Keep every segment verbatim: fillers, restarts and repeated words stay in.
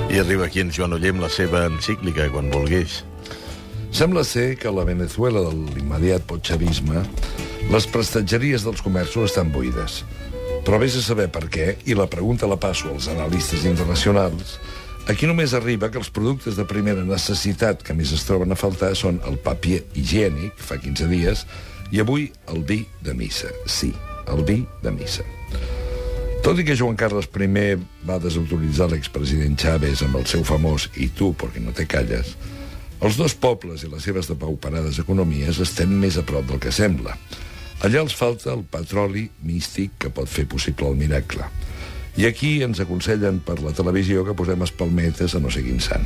I arriba aquí en Joan Oller amb la seva encíclica, quan volgués. Sembla ser que a la Venezuela de l'immediat potxavisme les prestatgeries dels comerços estan buides. Però vés a saber per què, i la pregunta la passo als analistes internacionals, aquí només arriba que els productes de primera necessitat que més es troben a faltar són el papier higiènic, fa quinze dies, i avui el vi de missa. Sí, el vi de missa. Tot i que Joan Carles I va desautoritzar l'expresident Chávez amb el seu famós «I tu, perquè no te calles», els dos pobles i les seves depauperades economies estem més a prop del que sembla. Allà els falta el petroli místic que pot fer possible el miracle. I aquí ens aconsellen per la televisió que posem espalmetes a no sé quin sant.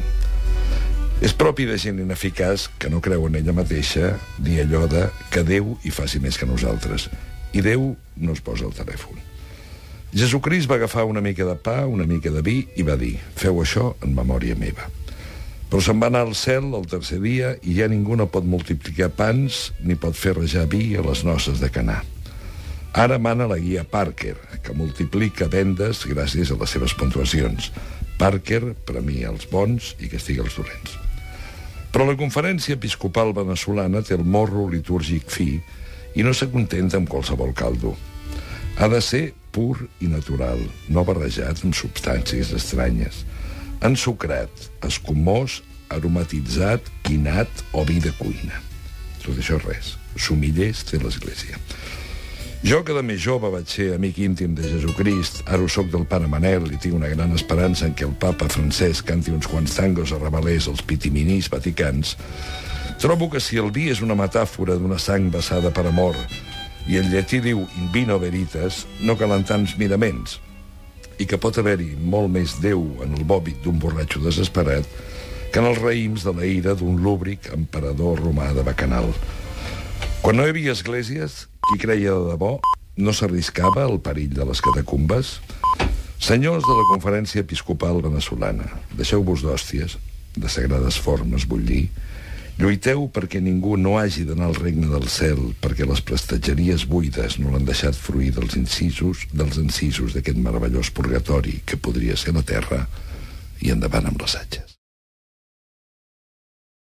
És propi de gent ineficaç que no creu en ella mateixa dir allò de que Déu hi faci més que nosaltres. I Déu no es posa al telèfon. Jesucrist va agafar una mica de pa, una mica de vi i va dir: feu això en memòria meva. Però se'n va anar al cel el tercer dia i ja ningú no pot multiplicar pans ni pot fer rajar vi a les noces de Canà. Ara mana la guia Parker, que multiplica vendes gràcies a les seves puntuacions. Parker premia els bons i castiga els dolents. Però la conferència episcopal veneçolana té el morro litúrgic fi i no s'acontenta amb qualsevol caldo. Ha de ser pur i natural, no barrejat amb substàncies estranyes, ensucrat, escumós, aromatitzat, quinat o vi de cuina. Tot això res. Somillers té l'Església. Jo, que de més jove vaig ser amic íntim de Jesucrist, ara ho soc del pare Manel i tinc una gran esperança en què el papa Francesc canti uns quants tangos a revelers als pitiminis vaticans, trobo que si el vi és una metàfora d'una sang vessada per amor i el llatí diu in vino veritas, no calen tants miraments, i que pot haver-hi molt més Déu en el vòmit d'un borratxo desesperat que en els raïms de la ira d'un lúbric emperador romà de bacanal. Quan no hi havia esglésies, qui creia de debò no s'arriscava al perill de les catacumbes? Senyors de la Conferència Episcopal Veneçolana, deixeu-vos d'hòsties, de sagrades formes, vull dir, lluiteu perquè ningú no hagi d'anar al regne del cel perquè les prestatgeries buides no l'han deixat fruir dels incisos dels encisos d'aquest meravellós purgatori que podria ser la terra, i endavant amb les atxes.